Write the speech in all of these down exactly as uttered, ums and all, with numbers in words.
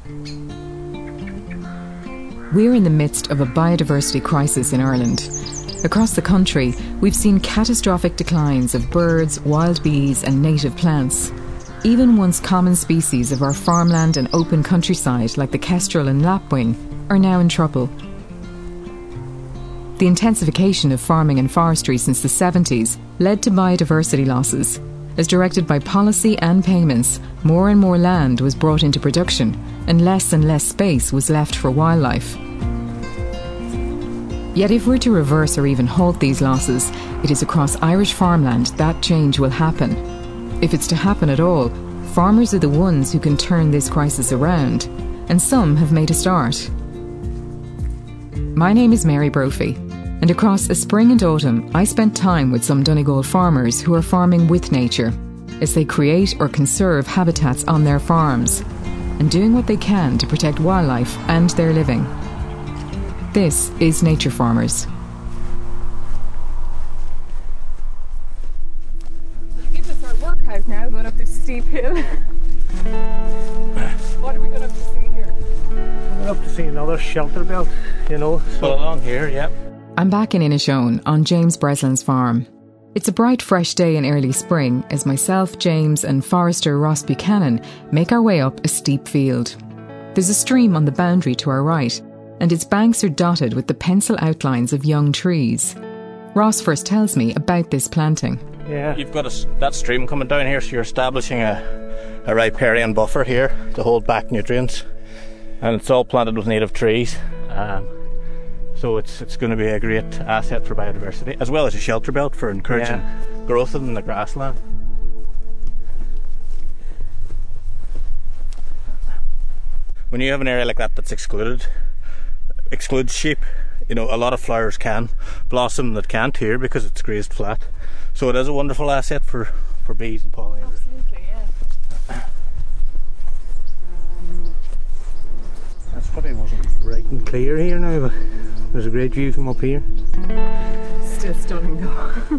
We're in the midst of a biodiversity crisis in Ireland. Across the country, we've seen catastrophic declines of birds, wild bees and native plants. Even once common species of our farmland and open countryside, like the kestrel and lapwing, are now in trouble. The intensification of farming and forestry since the seventies led to biodiversity losses. As directed by policy and payments, more and more land was brought into production, and less and less space was left for wildlife. Yet if we're to reverse or even halt these losses, it is across Irish farmland that change will happen. If it's to happen at all, farmers are the ones who can turn this crisis around, and some have made a start. My name is Mary Brophy, and across a spring and autumn, I spent time with some Donegal farmers who are farming with nature, as they create or conserve habitats on their farms, and doing what they can to protect wildlife and their living. This is Nature Farmers. Give us our workout now, going up this steep hill. What are we going up to see here? We're up to see another shelter belt, you know. So along here, yeah. I'm back in Inishowen on James Breslin's farm. It's a bright, fresh day in early spring as myself, James and forester Ross Buchanan make our way up a steep field. There's a stream on the boundary to our right, and its banks are dotted with the pencil outlines of young trees. Ross first tells me about this planting. Yeah. You've got a, that stream coming down here, so you're establishing a, a riparian buffer here to hold back nutrients, and it's all planted with native trees. Um, so it's it's going to be a great asset for biodiversity, as well as a shelter belt for encouraging yeah. growth in the grassland. When you have an area like that that's excluded, excludes sheep, you know, a lot of flowers can blossom that can't here because it's grazed flat. So it is a wonderful asset for, for bees and pollinators. Absolutely, yeah. That's probably wasn't right and clear here now, but there's a great view from up here. Still stunning though.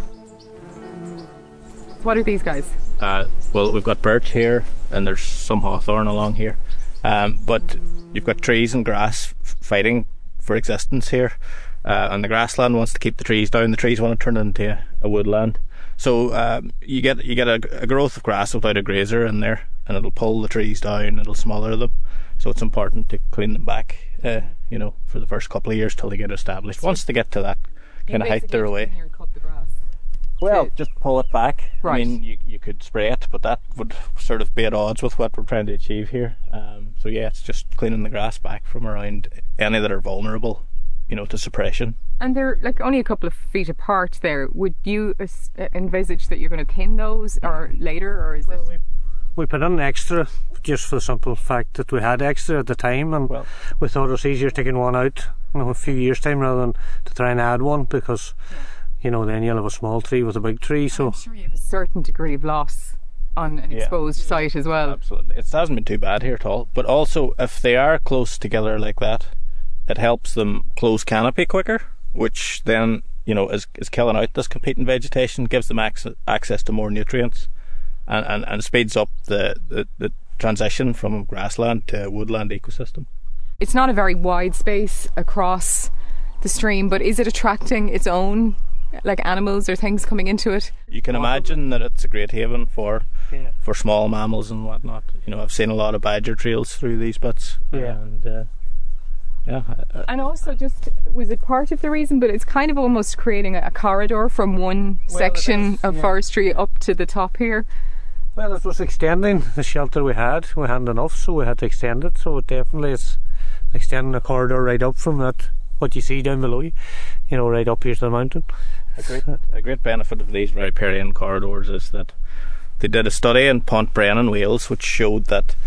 What are these guys? Uh, well, we've got birch here and there's some hawthorn along here. Um, but you've got trees and grass f- fighting for existence here, uh, and the grassland wants to keep the trees down. The trees want to turn into a, a woodland, so um, you get you get a, a growth of grass without a grazer in there, and it'll pull the trees down, it'll smother them. So it's important to clean them back, uh, you know, for the first couple of years till they get established. Once they get to that kind of height, they're away. Here and cut the grass. Well, just pull it back. Right. I mean, you you could spray it, but that would sort of be at odds with what we're trying to achieve here. Um, so yeah, it's just cleaning the grass back from around any that are vulnerable, you know, to suppression. And they're like only a couple of feet apart there. Would you uh, envisage that you're going to thin those or later, or is well, it? We, we put in extra just for the simple fact that we had extra at the time, and well, we thought it was easier taking one out, you know, a few years time rather than to try and add one, because yeah. you know, then you'll have a small tree with a big tree. So I'm sure you have a certain degree of loss on an exposed yeah. site as well. Absolutely. It hasn't been too bad here at all. But also, if they are close together like that, it helps them close canopy quicker, which then, you know, is, is killing out this competing vegetation, gives them access, access to more nutrients, and, and, and speeds up the, the, the transition from grassland to woodland ecosystem. It's not a very wide space across the stream, but is it attracting its own like animals or things coming into it? You can imagine that it's a great haven for yeah. for small mammals and whatnot. You know, I've seen a lot of badger trails through these bits. Yeah. And uh, yeah. And also, just was it part of the reason? But it's kind of almost creating a corridor from one well, section is, of yeah. forestry up to the top here. Well, it was extending the shelter we had. We hadn't enough, so we had to extend it. So it definitely is extending the corridor right up from that, what you see down below you, you know, right up here to the mountain. A great, a great benefit of these riparian corridors is that they did a study in Pontbrennan, Wales, which showed that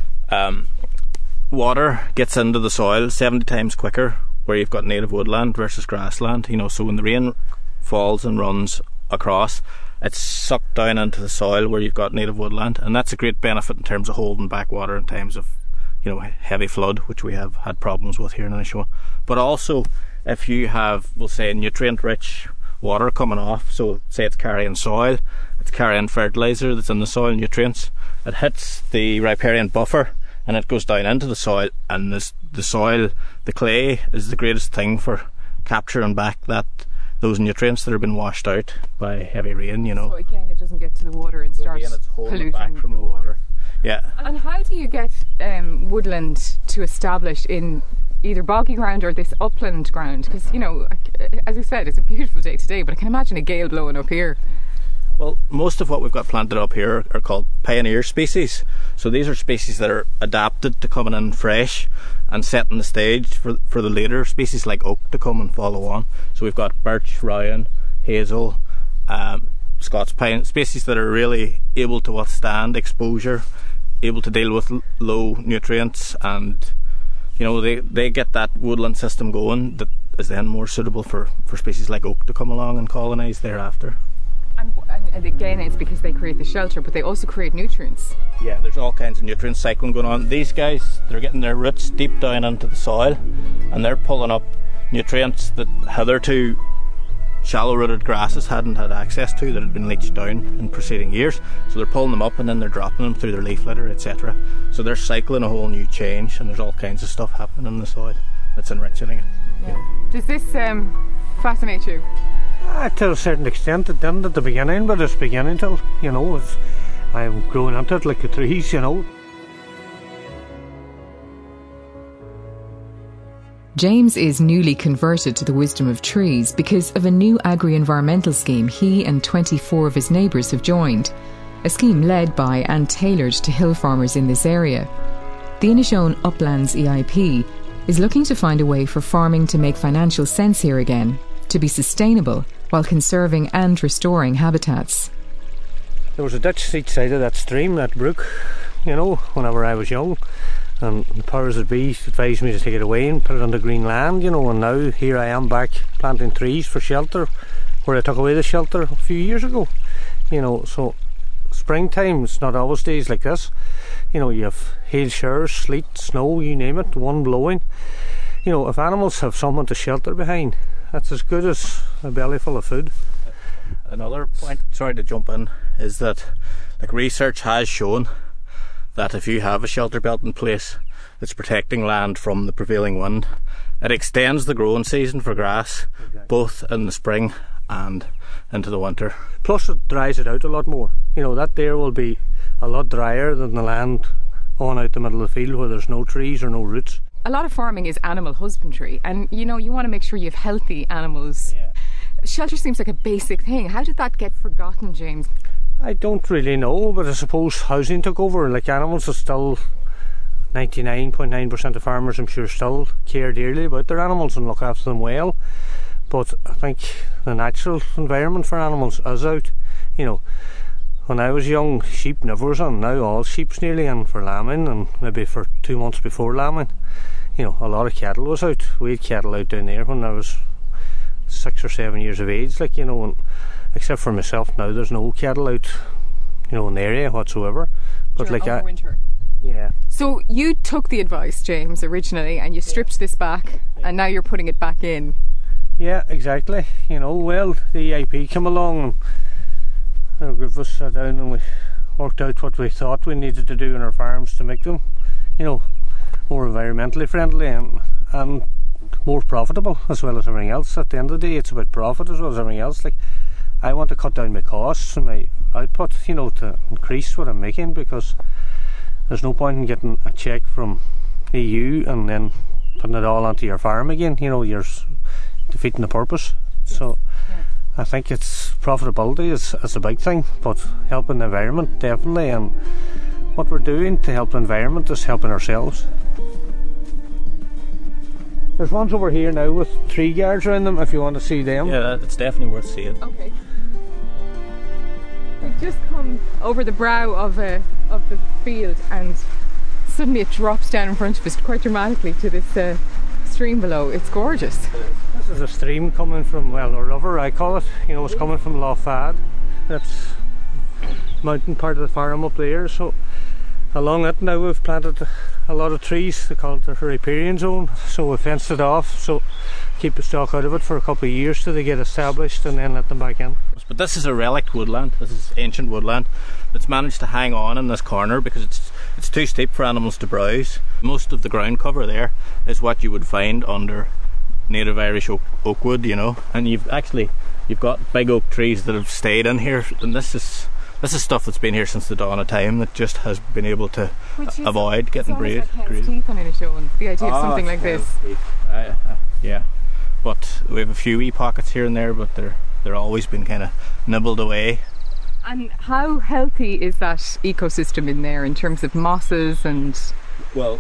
um, water gets into the soil seventy times quicker where you've got native woodland versus grassland. You know, so when the rain falls and runs across, it's sucked down into the soil where you've got native woodland, and that's a great benefit in terms of holding back water in times of, you know, heavy flood, which we have had problems with here in Inishowen. But also, if you have, we'll say, nutrient-rich water coming off, so say it's carrying soil, it's carrying fertiliser that's in the soil, nutrients, it hits the riparian buffer, and it goes down into the soil, and this, the soil, the clay, is the greatest thing for capturing back that those nutrients that have been washed out by heavy rain, you know. So again, it doesn't get to the water and start again, it's polluting back from the water. Yeah. And how do you get um, woodland to establish in either boggy ground or this upland ground? Because, you know, as I said, it's a beautiful day today, but I can imagine a gale blowing up here. Well, most of what we've got planted up here are called pioneer species. So these are species that are adapted to coming in fresh and setting the stage for for the later species like oak to come and follow on. So we've got birch, rowan, hazel, um, Scots pine, species that are really able to withstand exposure, able to deal with l- low nutrients, and you know they, they get that woodland system going that is then more suitable for, for species like oak to come along and colonise thereafter. And, and again, it's because they create the shelter, but they also create nutrients. Yeah, there's all kinds of nutrient cycling going on. These guys, they're getting their roots deep down into the soil, and they're pulling up nutrients that hitherto shallow-rooted grasses hadn't had access to, that had been leached down in preceding years. So they're pulling them up and then they're dropping them through their leaf litter, et cetera. So they're cycling a whole new change, and there's all kinds of stuff happening in the soil that's enriching it. Yeah. Does this um, fascinate you? Uh, to a certain extent, it didn't at the beginning, but it's beginning to, you know, it's, I'm growing into it like the trees, you know. James is newly converted to the wisdom of trees because of a new agri-environmental scheme he and twenty-four of his neighbours have joined, a scheme led by and tailored to hill farmers in this area. The Inishowen Uplands E I P is looking to find a way for farming to make financial sense here again, to be sustainable while conserving and restoring habitats. There was a ditch each side of that stream, that brook, you know, whenever I was young. And the powers that be advised me to take it away and put it on the green land, you know, and now here I am back planting trees for shelter where I took away the shelter a few years ago, you know. So springtime, it's not always days like this, you know, you have hail showers, sleet, snow, you name it, wind blowing. You know, if animals have someone to shelter behind, that's as good as a belly full of food. Another point, sorry to jump in, is that like research has shown that if you have a shelter belt in place that's protecting land from the prevailing wind, it extends the growing season for grass, exactly, both in the spring and into the winter. Plus it dries it out a lot more. You know, that there will be a lot drier than the land on out the middle of the field where there's no trees or no roots. A lot of farming is animal husbandry, and you know, you want to make sure you have healthy animals. Yeah. Shelter seems like a basic thing. How did that get forgotten, James? I don't really know, but I suppose housing took over. Like, animals are still, ninety-nine point nine percent of farmers, I'm sure, still care dearly about their animals and look after them well. But I think the natural environment for animals is out. You know, when I was young, sheep never was on. Now all sheep's nearly in for lambing, and maybe for two months before lambing. You know, a lot of cattle was out. We had cattle out down there when I was six or seven years of age, like, you know, and except for myself now, there's no cattle out, you know, in the area whatsoever. But sure, like over I, winter. Yeah. So you took the advice, James, originally, and you stripped yeah. this back, and now you're putting it back in. Yeah, exactly. You know, well, the E I P came along and a group of us sat down and we worked out what we thought we needed to do in our farms to make them, you know, more environmentally friendly and and more profitable as well as everything else. At the end of the day, it's about profit as well as everything else. Like, I want to cut down my costs and my output, you know, to increase what I'm making, because there's no point in getting a cheque from E U and then putting it all onto your farm again. You know, you're defeating the purpose. Yes. So yeah. I think it's profitability is, is a big thing, but helping the environment definitely, and what we're doing to help the environment is helping ourselves. There's ones over here now with tree guards around them if you want to see them. Yeah, it's definitely worth seeing. Okay. We've just come over the brow of a, of the field, and suddenly it drops down in front of us quite dramatically to this uh, stream below. It's gorgeous. This is a stream coming from, well, a river I call it. You know, it's coming from Lough Fad. That's mountain part of the farm up there. So along it now we've planted a lot of trees. They call it the riparian zone, so we fenced it off, so keep the stock out of it for a couple of years till they get established and then let them back in. But this is a relict woodland. This is ancient woodland that's managed to hang on in this corner because it's it's too steep for animals to browse. Most of the ground cover there is what you would find under native Irish oak, oak wood, you know, and you've actually you've got big oak trees that have stayed in here, and this is this is stuff that's been here since the dawn of time that just has been able to Which is, avoid getting grazed. like It's teeth on it, Sean. The idea of oh, something like this. Uh, uh, yeah, but we have a few wee pockets here and there, but they're they're always been kind of nibbled away. And how healthy is that ecosystem in there in terms of mosses and? Well,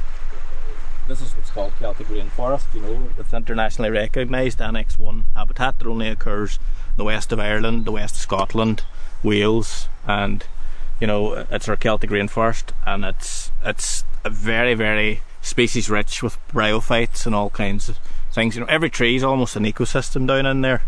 this is what's called Celtic rainforest, you know. It's internationally recognised Annex one habitat that only occurs in the west of Ireland, the west of Scotland, Wales, and you know, it's our Celtic rainforest, and it's it's a very, very species rich with bryophytes and all kinds of things. You know, every tree is almost an ecosystem down in there.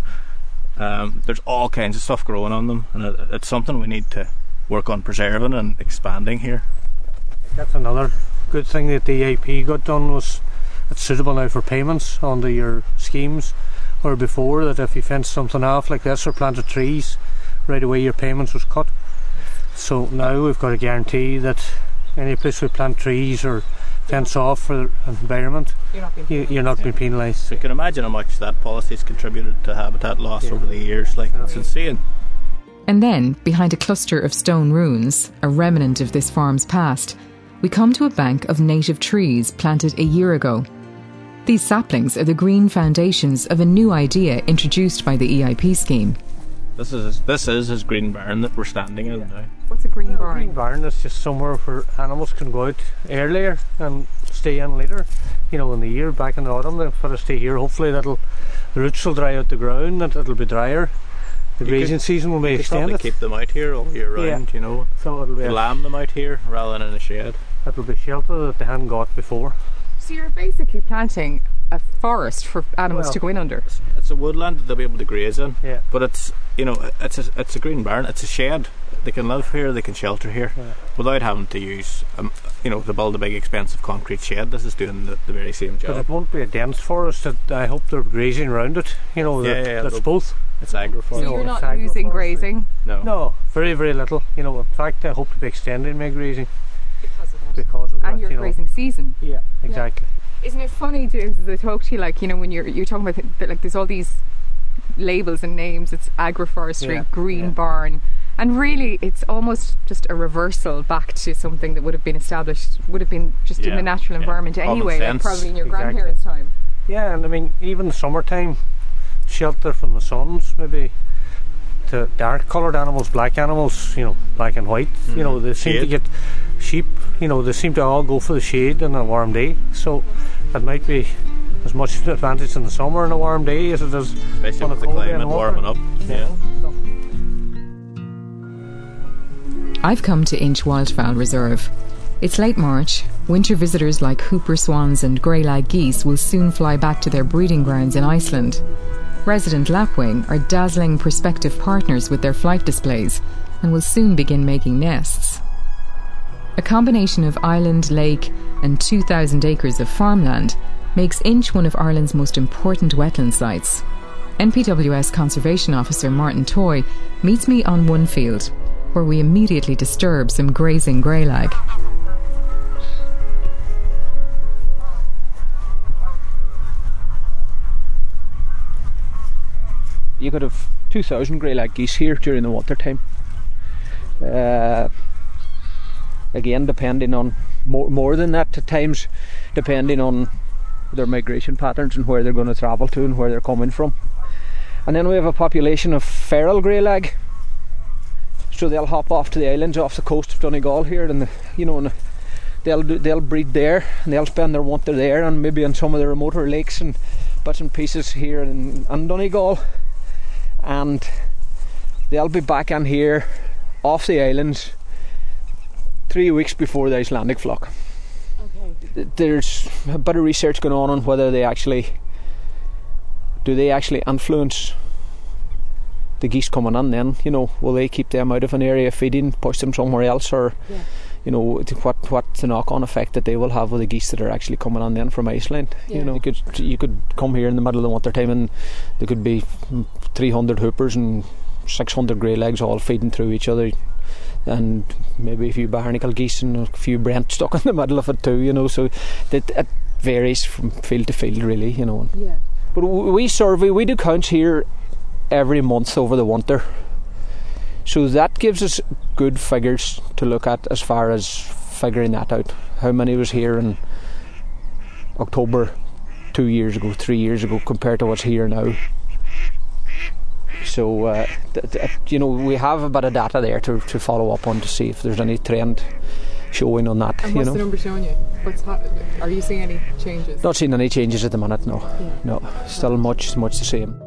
Um, there's all kinds of stuff growing on them, and it, it's something we need to work on preserving and expanding here. That's another good thing that the E I P got done, was it's suitable now for payments under your schemes, or before that if you fenced something off like this or planted trees, right away your payments was cut. So now we've got a guarantee that any place we plant trees or fence off for the environment, You're not being you, you're not being penalised. So you can imagine how much that policy's contributed to habitat loss yeah. over the years. Like, it's insane. And then, behind a cluster of stone ruins, a remnant of this farm's past, we come to a bank of native trees planted a year ago. These saplings are the green foundations of a new idea introduced by the E I P scheme. This is this is his green barn that we're standing in now. What's a green well, barn? A green barn is just somewhere where animals can go out earlier and stay in later. You know, in the year, back in the autumn, they'll sort of stay here. Hopefully that'll, the roots will dry out the ground and it'll be drier. The you grazing could, season will be you extended. Could probably keep them out here all year round, yeah. you know. So it'll be a, lamb them out here rather than in a shed. It'll be shelter that they hadn't got before. So you're basically planting a forest for animals well, to go in under. It's, it's a woodland that they'll be able to graze in. Yeah. But it's, you know, it's a, it's a green barn. It's a shed. They can live here. They can shelter here yeah. without having to use, um, you know, to build a big expensive concrete shed. This is doing the, the very same job. But it won't be a dense forest. It, I hope they're grazing around it. You know, yeah, that, yeah, that's both. It's agroforestry. So you're not it's losing grazing? No. No, very, very little. You know, in fact, I hope to be extending my grazing because of that. because of that. And your you grazing know. season. Yeah, exactly. Yeah. Isn't it funny, James, as I talk to you, like, you know, when you're you're talking about the, like there's all these labels and names. It's agroforestry, yeah, green yeah. barn, and really it's almost just a reversal back to something that would have been established, would have been just yeah, in the natural yeah. environment Common anyway, like sense. probably in your Exactly. grandparents' time. Yeah, and I mean, even the summertime, shelter from the suns, maybe to dark coloured animals, black animals, you know, black and white. Mm. You know, they seem shade. to get sheep. You know, they seem to all go for the shade on a warm day. So it might be as much an advantage in the summer on a warm day as it is, especially on with a the cold day in climate the warming up. Yeah. I've come to Inch Wildfowl Reserve. It's late March. Winter visitors like Hooper swans and greylag geese will soon fly back to their breeding grounds in Iceland. Resident lapwing are dazzling prospective partners with their flight displays and will soon begin making nests. A combination of island, lake and two thousand acres of farmland makes Inch one of Ireland's most important wetland sites. N P W S Conservation Officer Martin Toy meets me on one field, where we immediately disturb some grazing greylag. You could have two thousand greylag geese here during the winter time. Uh, again, depending on more, more than that at times, depending on their migration patterns and where they're going to travel to and where they're coming from. And then we have a population of feral greylag, so they'll hop off to the islands off the coast of Donegal here, and the, you know, and they'll do, they'll breed there, and they'll spend their winter there, and maybe on some of the remoter lakes and bits and pieces here in, in Donegal. And they'll be back in here off the islands three weeks before the Icelandic flock. Okay. There's a bit of research going on on whether they actually do they actually influence the geese coming in then, you know, will they keep them out of an area feeding, push them somewhere else, or yeah. you know, what what's the knock-on effect that they will have with the geese that are actually coming on then from Iceland. Yeah. You know, you could you could come here in the middle of the winter time and there could be three hundred hoopers and six hundred greylegs all feeding through each other. and maybe a few barnacle geese and a few brent stuck in the middle of it too, you know, so that it varies from field to field really, you know. Yeah. But we survey, we do counts here every month over the winter, so that gives us good figures to look at as far as figuring that out. How many was here in October two years ago, three years ago, compared to what's here now. So, uh, th- th- you know, we have a bit of data there to, to follow up on to see if there's any trend showing on that. And you what's know? the number showing you? What's ha- are you seeing any changes? Not seeing any changes at the minute, no. Yeah. No, still much, much the same.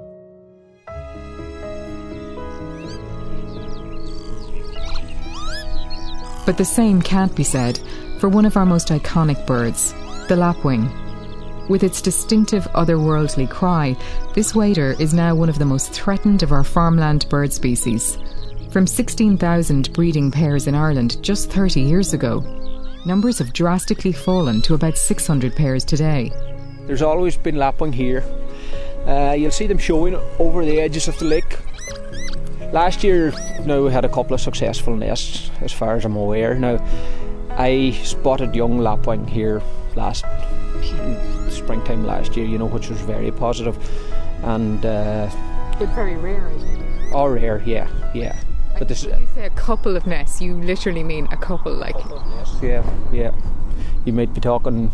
But the same can't be said for one of our most iconic birds, the lapwing. With its distinctive otherworldly cry, this wader is now one of the most threatened of our farmland bird species. From sixteen thousand breeding pairs in Ireland just thirty years ago, numbers have drastically fallen to about six hundred pairs today. There's always been lapwing here. Uh, you'll see them showing over the edges of the lake. Last year, now we had a couple of successful nests, as far as I'm aware. Now, I spotted young lapwing here last springtime last year, you know, which was very positive, and uh, But very rare, I think. all rare, yeah, yeah. But this, When you say a couple of nests, you literally mean a couple, like. yeah, yeah. You might be talking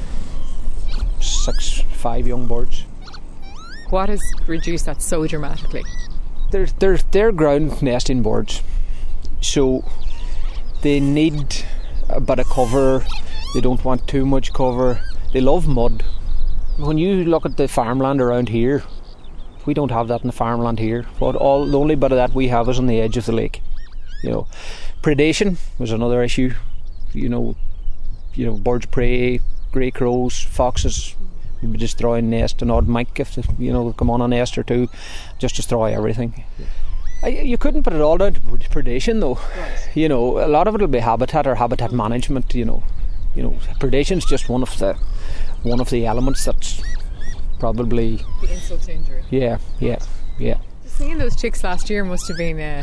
six, five young birds. What has reduced that so dramatically? They're they're they're ground nesting birds, so they need a bit of cover. They don't want too much cover. They love mud. When you look at the farmland around here, we don't have that in the farmland here. But all the only bit of that we have is on the edge of the lake. You know, predation was another issue. You know, you know, birds of prey, grey crows, foxes. You'd be destroying nest, an odd mink if they, you know, come on a nest or two, just destroy everything. I, you couldn't put it all down to predation though. Right. You know, a lot of it will be habitat or habitat management. You know, you know, predation's just one of the one of the elements that's probably The insult to injury. yeah, yeah, yeah. Seeing those chicks last year must have been. Uh,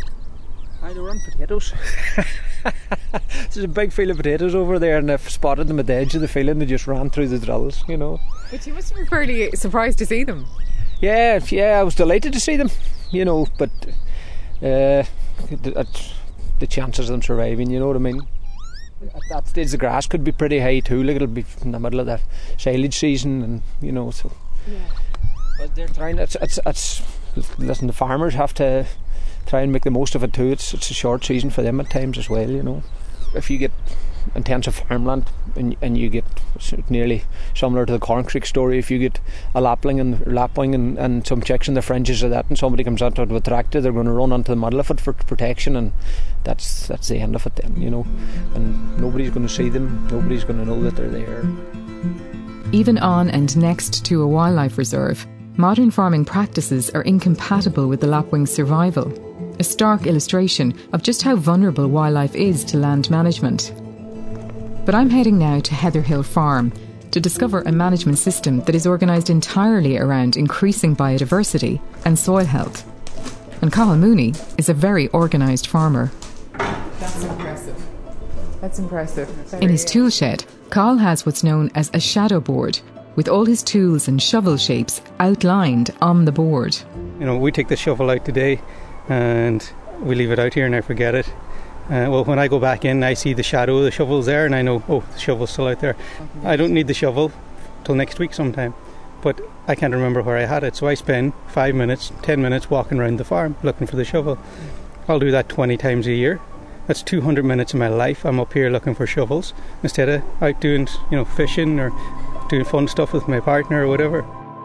I they were on potatoes. There's a big field of potatoes over there, and I've spotted them at the edge of the field, and they just ran through the drills. You know. but you must have been fairly surprised to see them. Yeah, yeah, I was delighted to see them, you know, but uh, the, the chances of them surviving, you know what I mean? At that stage the grass could be pretty high too, like it'll be in the middle of the silage season, and you know, so. Yeah. But they're trying, it's, it's, it's, listen, the farmers have to try and make the most of it too. It's, it's a short season for them at times as well, you know. If you get intensive farmland and, and you get nearly similar to the Corn Creek story, if you get a lapwing and lapwing and, and some chicks in the fringes of that, and somebody comes onto it with a tractor, they're going to run onto the middle of it for protection, and that's that's the end of it then, you know. And nobody's going to see them, nobody's going to know that they're there. Even on and next to a wildlife reserve, modern farming practices are incompatible with the lapwing's survival. A stark illustration of just how vulnerable wildlife is to land management. But I'm heading now to Heatherhill Farm to discover a management system that is organised entirely around increasing biodiversity and soil health. And Cathal Mooney is a very organised farmer. That's impressive. That's impressive. Very In his tool shed, Cathal has what's known as a shadow board, with all his tools and shovel shapes outlined on the board. You know, we take the shovel out today and we leave it out here and I forget it. Uh, well, when I go back in, I see the shadow of the shovel's there, and I know, oh, the shovel's still out there. I don't need the shovel till next week sometime, but I can't remember where I had it, so I spend five minutes, ten minutes walking around the farm looking for the shovel. I'll do that twenty times a year. That's two hundred minutes of my life. I'm up here looking for shovels instead of out doing, you know, fishing or doing fun stuff with my partner or whatever.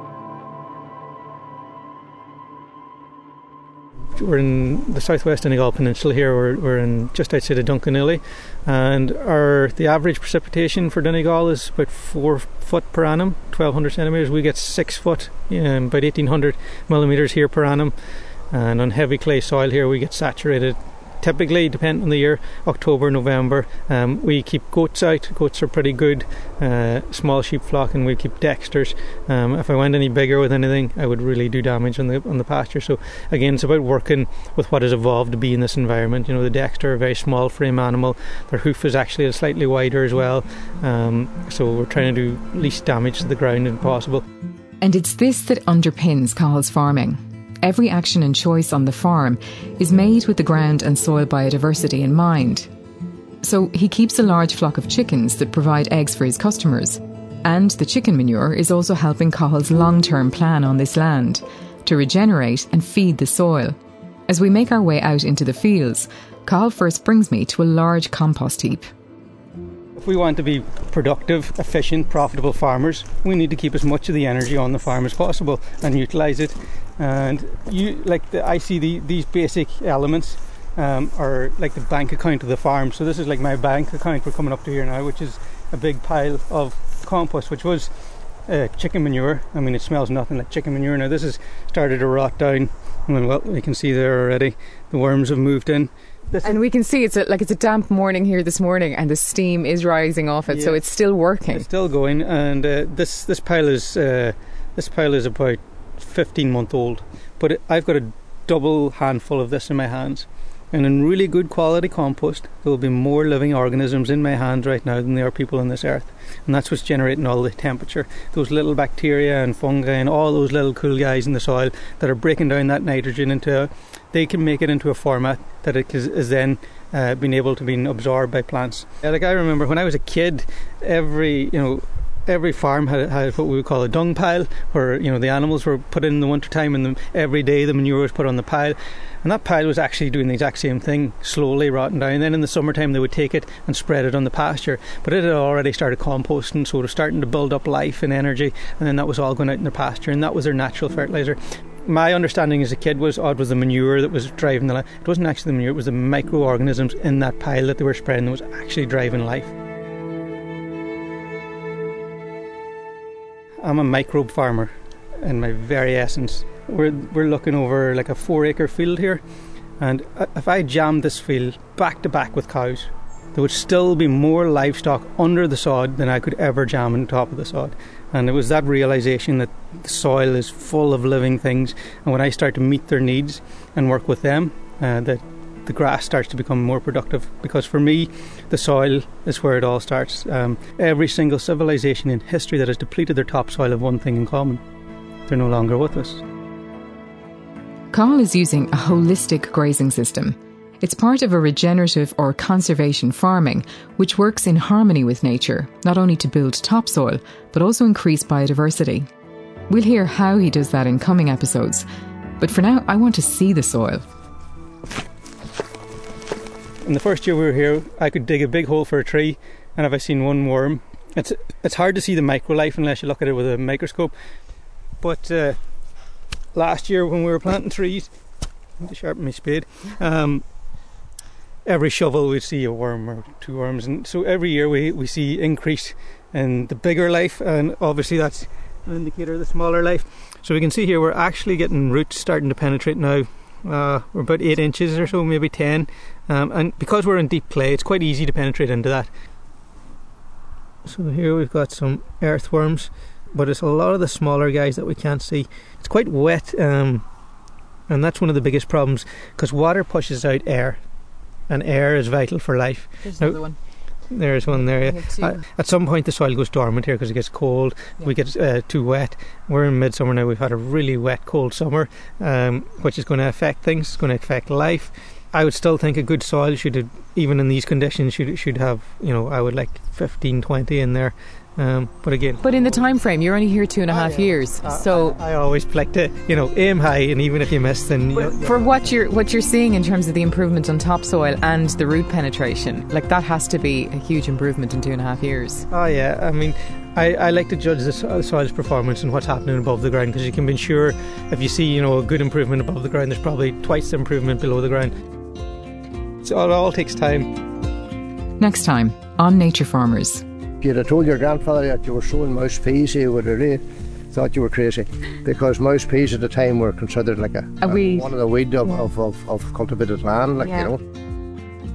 We're in the southwest Donegal Peninsula here. We're, we're in just outside of Duncanilly, and our the average precipitation for Donegal is about four foot per annum, twelve hundred centimetres. We get six foot, um, about eighteen hundred millimetres here per annum, and on heavy clay soil here we get saturated typically, depending on the year, October, November, um, we keep goats out. Goats are pretty good, uh, small sheep flock, and we keep dexters. Um, if I went any bigger with anything, I would really do damage on the on the pasture. So again, it's about working with what has evolved to be in this environment. You know, the dexter, a very small frame animal. Their hoof is actually slightly wider as well. Um, so we're trying to do least damage to the ground as possible. And it's this that underpins Cahill's farming. Every action and choice on the farm is made with the ground and soil biodiversity in mind. So he keeps a large flock of chickens that provide eggs for his customers. And the chicken manure is also helping Cahill's long-term plan on this land, to regenerate and feed the soil. As we make our way out into the fields, Cahill first brings me to a large compost heap. If we want to be productive, efficient, profitable farmers, we need to keep as much of the energy on the farm as possible and utilise it. And you, like the, I see the, these basic elements um, are like the bank account of the farm. So this is like my bank account we're coming up to here now, which is a big pile of compost, which was uh, chicken manure. I mean, it smells nothing like chicken manure now. This has started to rot down. And well, you can see there already the worms have moved in. This and we can see it's a, like it's a damp morning here this morning, and the steam is rising off it, yeah. So it's still working. It's still going, and uh, this this pile is uh, this pile is about fifteen month old. But it, I've got a double handful of this in my hands, and in really good quality compost, there will be more living organisms in my hands right now than there are people on this earth, and that's what's generating all the temperature. Those little bacteria and fungi and all those little cool guys in the soil that are breaking down that nitrogen into a, they can make it into a format that it is, is then uh, being able to be absorbed by plants. Uh, like I remember when I was a kid, every you know every farm had, had what we would call a dung pile, where you know the animals were put in the winter time, and the, every day the manure was put on the pile, and that pile was actually doing the exact same thing, slowly rotting down. And then in the summertime they would take it and spread it on the pasture, but it had already started composting, so it was starting to build up life and energy, and then that was all going out in the pasture, and that was their natural fertilizer. My understanding as a kid was oh, it was the manure that was driving the life. It wasn't actually the manure, it was the microorganisms in that pile that they were spreading that was actually driving life. I'm a microbe farmer in my very essence. We're we're looking over like a four acre field here, and if I jammed this field back to back with cows, there would still be more livestock under the sod than I could ever jam on top of the sod. And it was that realisation that the soil is full of living things, and when I start to meet their needs and work with them, uh, that the grass starts to become more productive. Because for me, the soil is where it all starts. Um, every single civilization in history that has depleted their topsoil have one thing in common: they're no longer with us. Cahill is using a holistic grazing system. It's part of a regenerative or conservation farming, which works in harmony with nature, not only to build topsoil, but also increase biodiversity. We'll hear how he does that in coming episodes. But for now, I want to see the soil. In the first year we were here, I could dig a big hole for a tree, and if I seen one worm, it's it's hard to see the microlife unless you look at it with a microscope. But uh, last year when we were planting trees, I need to sharpen my spade, um, every shovel we'd see a worm or two worms, and so every year we, we see increase in the bigger life, and obviously that's an indicator of the smaller life. So we can see here we're actually getting roots starting to penetrate now. Uh, we're about eight inches or so, maybe ten, um, and because we're in deep clay, it's quite easy to penetrate into that. So here we've got some earthworms, but it's a lot of the smaller guys that we can't see. It's quite wet, um, and that's one of the biggest problems, because water pushes out air, and air is vital for life. There's now, another one. There's one there. Yeah. Uh, at some point the soil goes dormant here because it gets cold, yeah. We get uh, too wet. We're in midsummer now, we've had a really wet, cold summer, um, which is going to affect things, it's going to affect life. I would still think a good soil should, have, even in these conditions, should should have, you know, I would like fifteen, twenty in there. Um, but again, but in the time frame, you're only here two and a half I, years, I, so I, I always like to, you know, aim high, and even if you miss, then you know, for what you're what you're seeing in terms of the improvement on topsoil and the root penetration, like that has to be a huge improvement in two and a half years. Oh yeah, I mean, I, I like to judge the soil's performance and what's happening above the ground, because you can be sure if you see, you know, a good improvement above the ground, there's probably twice the improvement below the ground. So it all takes time. Next time on Nature Farmers. If you'd have told your grandfather that you were sowing mouse peas, he would have really thought you were crazy, because mouse peas at the time were considered like a, a, a weed. one of the weed of, yeah. of, of, of cultivated land, like, yeah. you know.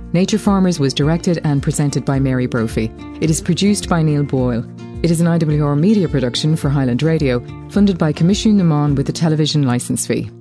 Nature Farmers was directed and presented by Mary Brophy. It is produced by Neil Boyle. It is an I W R media production for Highland Radio, funded by Commission Naman with a television licence fee.